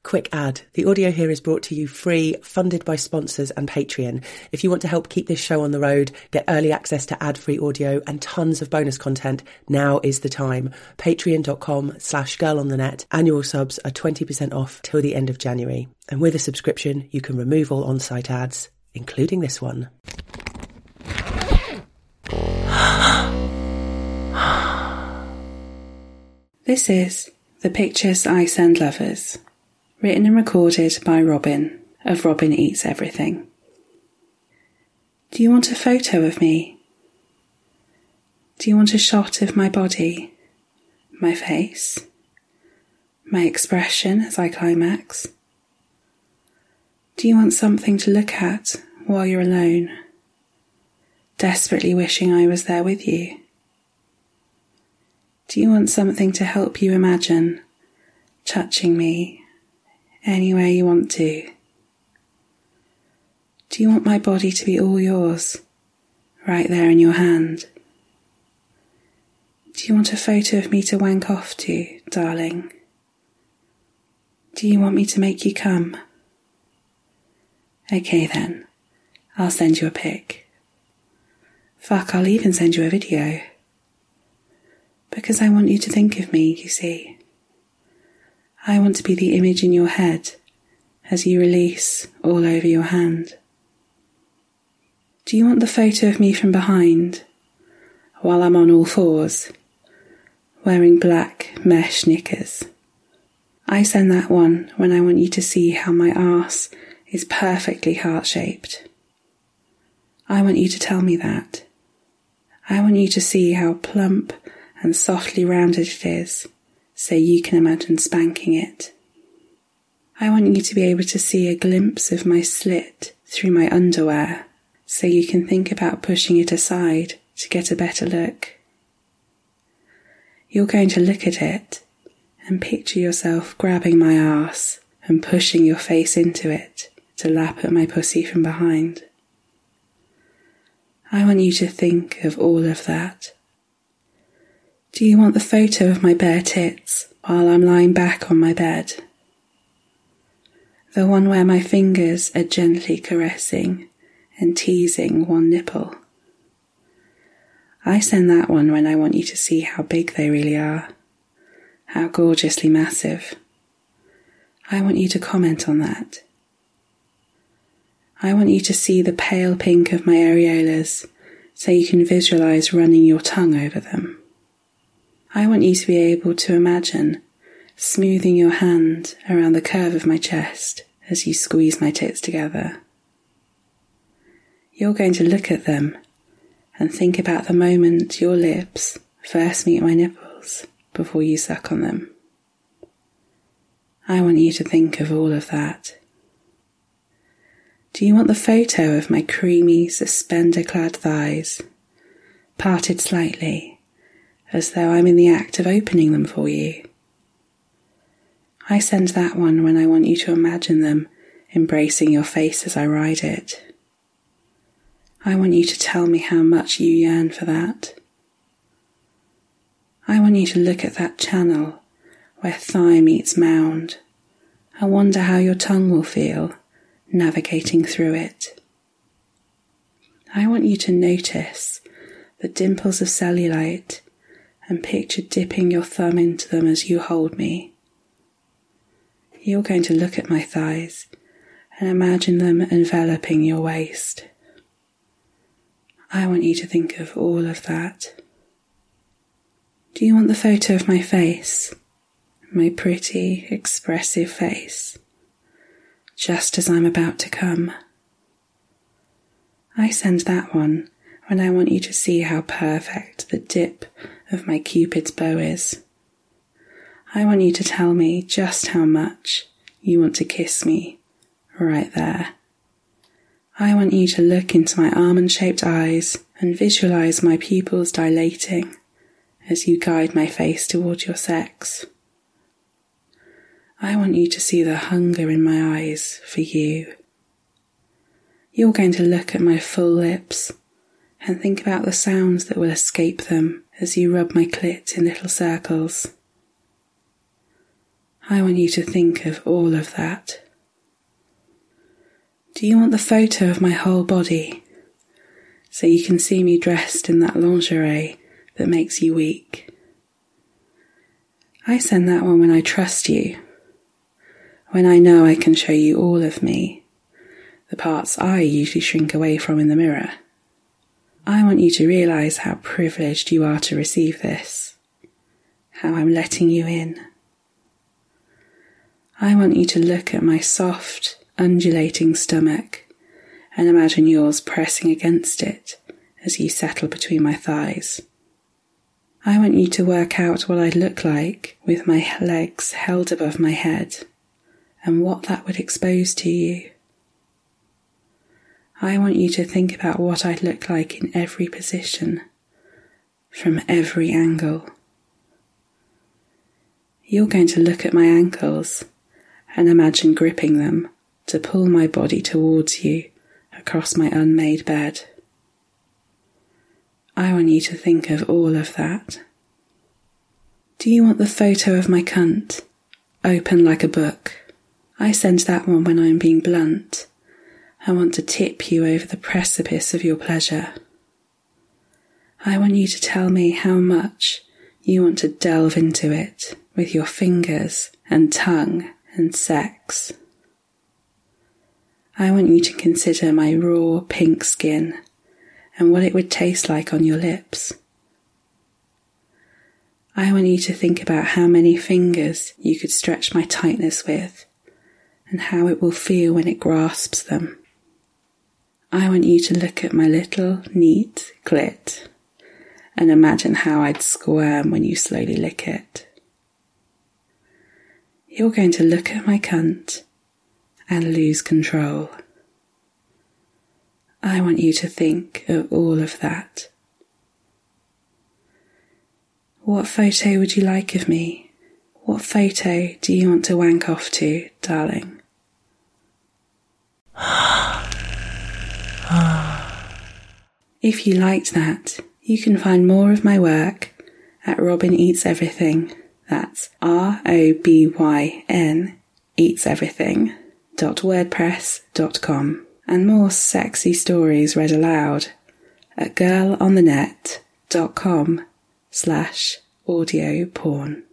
Quick ad. The audio here is brought to you free, funded by sponsors and Patreon. If you want to help keep this show on the road, get early access to ad-free audio and tons of bonus content, now is the time. Patreon.com/girlonthenet. Annual subs are 20% off till the end of January. And with a subscription, you can remove all on-site ads, including this one. This is The Pictures I Send Lovers, written and recorded by Robin of Robin Eats Everything. Do you want a photo of me? Do you want a shot of my body, my face, my expression as I climax? Do you want something to look at while you're alone, desperately wishing I was there with you? Do you want something to help you imagine touching me anywhere you want to? Do you want my body to be all yours, right there in your hand? Do you want a photo of me to wank off to, darling? Do you want me to make you come? Okay then, I'll send you a pic. Fuck, I'll even send you a video. Because I want you to think of me, you see. I want to be the image in your head as you release all over your hand. Do you want the photo of me from behind while I'm on all fours, wearing black mesh knickers? I send that one when I want you to see how my arse is perfectly heart-shaped. I want you to tell me that. I want you to see how plump and softly rounded it is, so you can imagine spanking it. I want you to be able to see a glimpse of my slit through my underwear, so you can think about pushing it aside to get a better look. You're going to look at it and picture yourself grabbing my arse and pushing your face into it to lap at my pussy from behind. I want you to think of all of that. Do you want the photo of my bare tits while I'm lying back on my bed? The one where my fingers are gently caressing and teasing one nipple? I send that one when I want you to see how big they really are, how gorgeously massive. I want you to comment on that. I want you to see the pale pink of my areolas so you can visualize running your tongue over them. I want you to be able to imagine smoothing your hand around the curve of my chest as you squeeze my tits together. You're going to look at them and think about the moment your lips first meet my nipples before you suck on them. I want you to think of all of that. Do you want the photo of my creamy, suspender-clad thighs, parted slightly, as though I'm in the act of opening them for you? I send that one when I want you to imagine them embracing your face as I ride it. I want you to tell me how much you yearn for that. I want you to look at that channel where thigh meets mound and wonder how your tongue will feel navigating through it. I want you to notice the dimples of cellulite and picture dipping your thumb into them as you hold me. You're going to look at my thighs and imagine them enveloping your waist. I want you to think of all of that. Do you want the photo of my face, my pretty, expressive face, just as I'm about to come? I send that one when I want you to see how perfect the dip of my Cupid's bow is. I want you to tell me just how much you want to kiss me right there. I want you to look into my almond-shaped eyes and visualize my pupils dilating as you guide my face towards your sex. I want you to see the hunger in my eyes for you. You're going to look at my full lips and think about the sounds that will escape them as you rub my clit in little circles. I want you to think of all of that. Do you want the photo of my whole body, so you can see me dressed in that lingerie that makes you weak? I send that one when I trust you, when I know I can show you all of me, the parts I usually shrink away from in the mirror. I want you to realise how privileged you are to receive this, how I'm letting you in. I want you to look at my soft, undulating stomach and imagine yours pressing against it as you settle between my thighs. I want you to work out what I'd look like with my legs held above my head and what that would expose to you. I want you to think about what I'd look like in every position, from every angle. You're going to look at my ankles and imagine gripping them to pull my body towards you across my unmade bed. I want you to think of all of that. Do you want the photo of my cunt, open like a book? I send that one when I'm being blunt. I want to tip you over the precipice of your pleasure. I want you to tell me how much you want to delve into it with your fingers and tongue and sex. I want you to consider my raw pink skin and what it would taste like on your lips. I want you to think about how many fingers you could stretch my tightness with and how it will feel when it grasps them. I want you to look at my little, neat clit and imagine how I'd squirm when you slowly lick it. You're going to look at my cunt and lose control. I want you to think of all of that. What photo would you like of me? What photo do you want to wank off to, darling? If you liked that, you can find more of my work at Robin Eats Everything. That's ROBYN Eats Everything.wordpress.com, and more sexy stories read aloud at girlonthenet.com/audio porn.